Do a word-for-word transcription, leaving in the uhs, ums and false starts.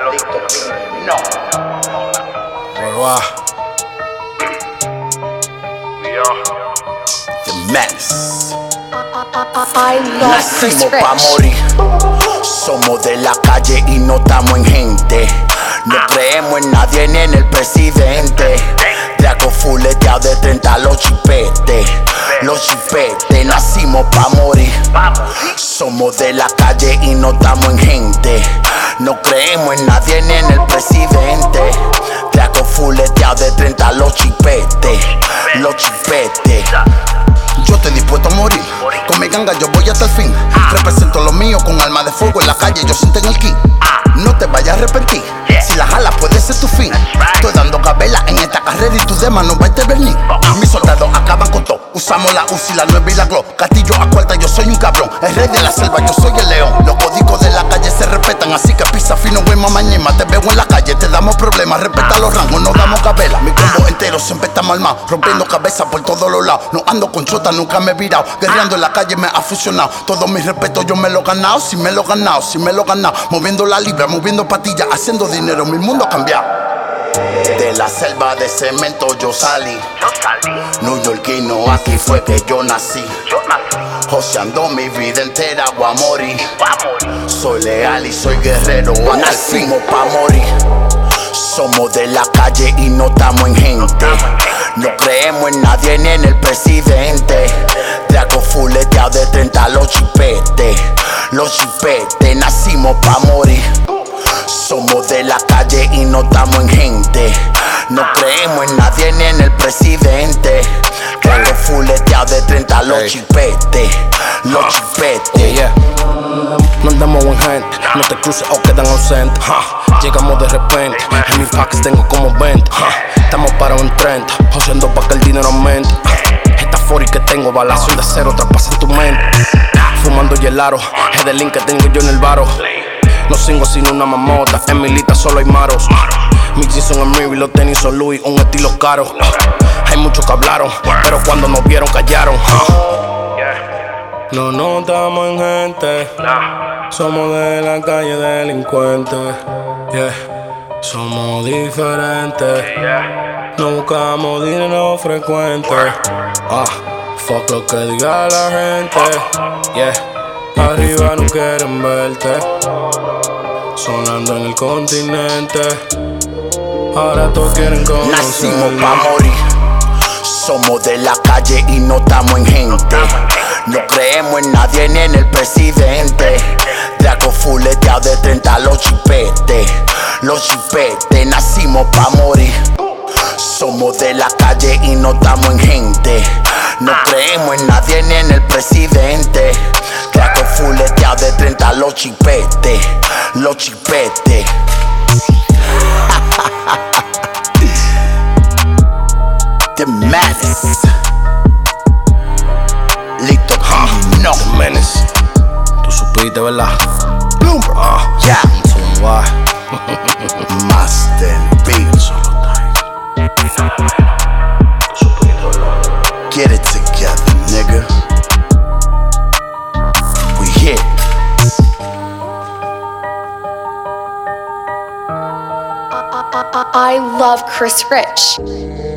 No. The Mess. Nacimos pa' morir. Somos de la calle y no estamos en gente. No creemos en nadie ni en el presidente. Trago fuleteado de treinta los chipetes. Los chipetes, nacimos pa' morir. Somos de la calle y no estamos en gente. No creemos en nadie ni en el presidente. Trago fuleteado de treinta los chipetes. Los chipetes. Yo estoy dispuesto a morir. Con mi ganga yo voy hasta el fin. Represento lo mío con alma de fuego en la calle. Yo siento en el ki. No te vayas a arrepentir. Si la jala puede ser tu fin. Estoy dando cabela en esta carrera y tus demás no va a intervenir. Mis soldados acaban con todo. Usamos la U C I, la nueve y la Glock. Castillo a cuarta, yo soy un cabrón. El rey de la selva, yo soy el león. Los códigos de la calle se respetan, así que pisa fino, güey, mamañema. Te veo en la calle, te damos problemas. Respeta los rangos, no damos cabela. Mi combo entero siempre está malmado, rompiendo cabezas por todos los lados. No ando con chota, nunca me he virado. Guerreando en la calle me ha fusionado. Todo mi respeto yo me lo he ganado, si me lo he ganado, si me lo he ganado. Moviendo la libra, moviendo patillas, haciendo dinero, mi mundo ha cambiado. De la selva de cemento yo salí. New Yorkino, aquí fue que yo nací. Joseando mi vida entera voy a morir. Soy leal y soy guerrero, nacimos pa' morir. Somos de la calle y no estamos en gente. No creemos en nadie ni en el presidente. Trago fuleteado de treinta los chipetes. Los chipetes, nacimos pa' morir. Somos de la calle y no estamos en gente. No creemos en nadie ni en el presidente. Trago fuleteado de treinta los chipetes. Los chipetes. Yeah. No andamos en gente, no te cruces o quedan ausentes. Llegamos de repente, en mis packs tengo como veinte. Estamos parados en treinta, joseando pa' que el dinero aumente. Esta forty que tengo, balazo de acero, traspasan tu mente. Fumando hielaro, es del link que tengo yo en el baro. No sigo sin una mamota, en mi lista solo hay maros. Mis jeans son Amiri, los tenis son Louis, un estilo caro. Hay muchos que hablaron, pero cuando nos vieron callaron. No, no estamos en gente. Somos de la calle delincuentes. Yeah. Somos diferentes. No buscamos dinero frecuente. Ah, fuck lo que diga la gente. Yeah. Arriba no quieren verte. Sonando en el continente. Ahora todos quieren conocerme. Nacimos pa' morir. Somos de la calle y no estamos en gente. No creemos en nadie ni en el presidente. Trago fuleteado de treinta los chipetes. Los chipetes, nacimos pa' morir. Somos de la calle y no estamos en gente. No creemos en nadie ni en el presidente. Trago fuleteado de treinta los chipetes. Los chipetes. The Mess. Listo, no. The Menace. Tú supiste, ¿verdad? Bloomberg. Ah, yeah. So why? Master Beats. Get it together, nigga. We here. I, I, I love Chris Rich.